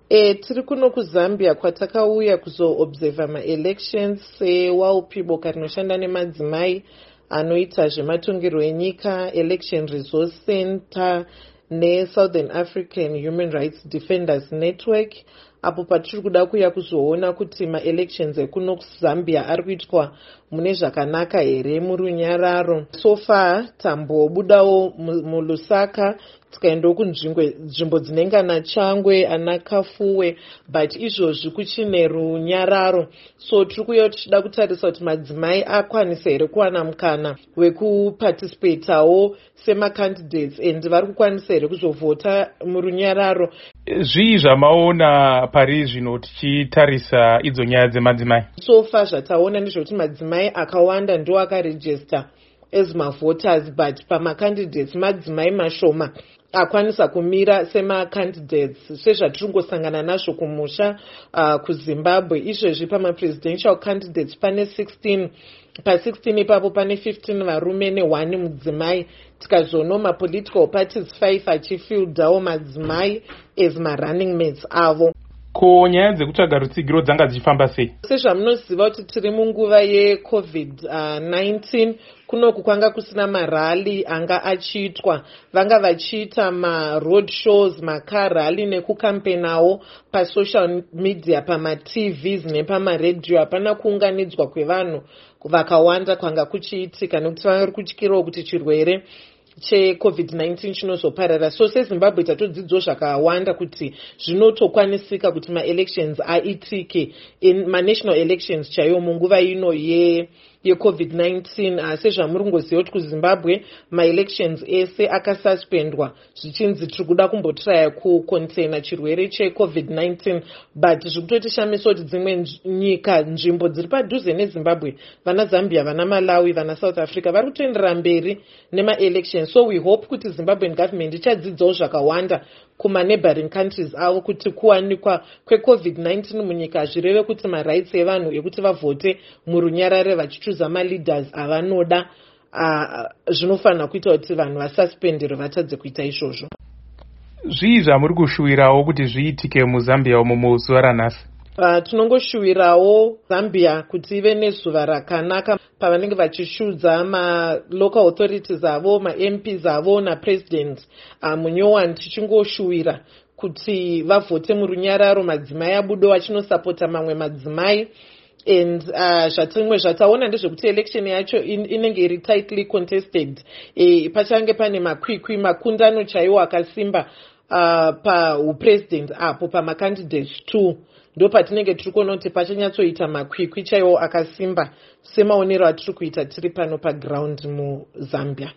Tiri kuno kuZambia kwatakauya kuzoobserva ma-elections seWAUP, boka rinoshanda nemadzimai anoita zvematongerwo enyika, Election Resource Center neSouthern African Human Rights Defenders Network, apo patiri kuda kuya kuzoona kuti ma-elections ekuno kuZambia ari kuitwa mune zvakanaka here murunyararo. So far tambobudawo muLusaka tikaendawo kunzvimbo dzinenge ana Changwe, ana Kafuwe, but izvozvi kuchine runyararo. So tiri kuya tichida kutarisa kuti madzimai akwanisa here kuwana mukana wekuparticipatawo sema-candidates and vari kukwanisa here kuzovhota murunyararo. Zvii zvamaona pari zvino tichitarisa idzo nyaya dzemadzimai? So far zvataona ndezvekuti madzimai akawanda ndo akarejista as mavoters, but pama-candidates madzimai mashoma akwanisa kumira sema-candidates sezvatiringosangana nazvo kumusha kuZimbabwe. Izvezvi pama-presidential candidates pane 16, pa16 ipapo pane 15 varume ne1 mudzimai, tikazoona ma-political parties 5 achifildawo madzimai as ma-running mates avo. Ko nyaya dzekutsvaga rutsigiro dzanga dzichifamba sei? Sezvamunoziva kuti tiri munguva yeCovid-19, kunoku kwanga kusina marali anga achiitwa. Vanga vachiita ma-road shows, macar rally nekukampenawo pasocial media, pama-TVs nepamaredhiyo. Hapana kuunganidzwa kwevanhu vakawanda kwanga kuchiitika nekuti vari kutyirawo kuti chirwere cheCovid-19 chinozoparara. So seZimbabwe tatodzidzawo zvakawanda kuti zvinotokwanisika kuti ma-elections aitike, ma-national elections chaiwo munguva ino yeCovid-19. Sezvamuringoziva kuti kuZimbabwe ma-elections ese akasuspendwa zvichinzi tiri kuda kumbotraya kucontaina chirwere cheCovid-19, but zvikutotishamisa kuti dzimwe nyika, nzvimbo dziri padhuze neZimbabwe, vana Zambia, vana Malawi, vana South Africa vari kutoendera mberi nema-elections. So we hope kuti Zimbabwean government ichadzidzawo zvakawanda kuma-neighboring countries avo kuti kuwanikwa kweCovid-19 munyika hazvireve kuti ma-rights evanhu ekuti vavhote murunyarare vachichuza ma-leaders avanoda zvinofanira kuita kuti vanhu vasuspendere vatadze kuita izvozvo. Zvii zvamuri kushuwirawo kuti zviitike muZambia umo muzuva ranhasi? Tinongoshuwirawo Zambia kuti ive nezuva rakanaka pavanenge vachishudza ma-local authorities avo, ma-MPs avo napresident munyowani. Tichingoshuwira kuti vavhote murunyararo, madzimai abudo achinosapota mamwe madzimai. And zvatimwe zvataona ndezvekuti election yacho inenge iri tightly contested. Pachange pane makwikwi, makundano chaiwo akasimba paupresident apo pama-candidates 2. Ndo patinenge tiri kuona kuti pachanyatsoita makwikwi chaiwo akasimba semaonero atiri kuita tiri pano paground muZambia.